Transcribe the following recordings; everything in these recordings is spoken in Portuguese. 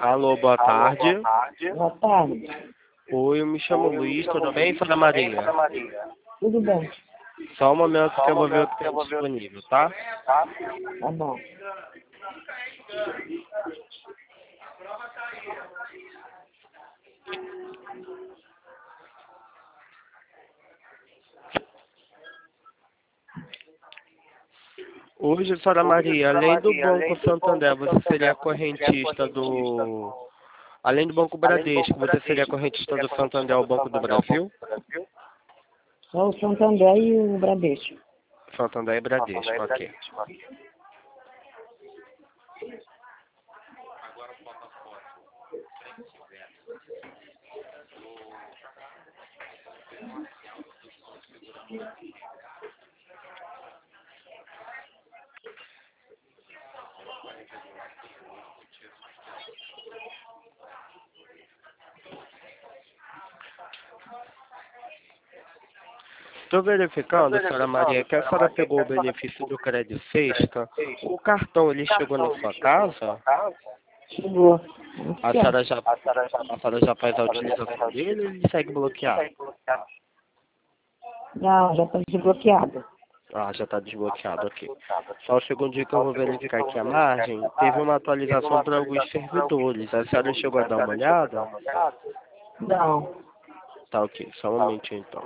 Alô, boa tarde. Boa tarde. Oi, eu me chamo Luiz, tudo bem, Sra. Maria? Tudo bem? Só um momento que eu vou ver o que tem disponível, tá? Tá bom. Hoje, Sra. Maria, além do Banco Santander, você seria correntista do... Além do Banco Bradesco, você seria correntista do Santander ou Banco do Brasil? Só o Santander e o Bradesco. Santander e Bradesco, ok. Estou verificando, Sra. Maria, que a senhora pegou o benefício do crédito sexta. O cartão, ele chegou na sua casa? Chegou. A senhora já faz a utilização dele ou ele segue bloqueado? Não, já está desbloqueado. Ah, já está desbloqueado, ok. Só o segundo dia que eu vou verificar aqui a margem, teve uma atualização para alguns servidores. A senhora chegou a dar uma olhada? Não. Tá, ok. Só um momentinho, então.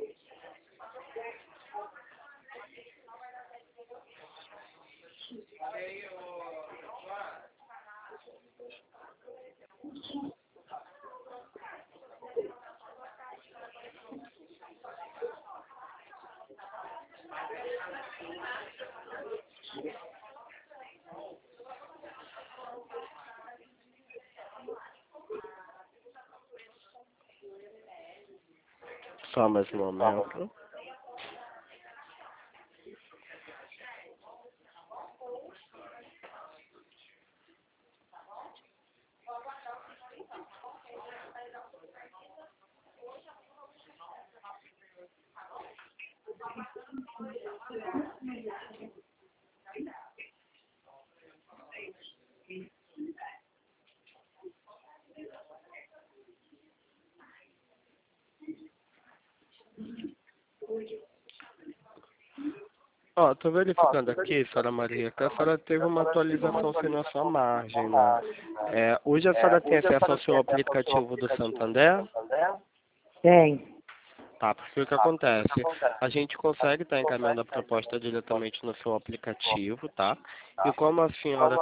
Só mais um momento. Ó, tô verificando aqui, Sra. Maria, que a senhora teve uma atualização sim na sua margem, né? Hoje a senhora tem acesso ao seu aplicativo do Santander? Tem. Tá, porque o que acontece? A gente consegue estar encaminhando a proposta diretamente no seu aplicativo, tá? E como a senhora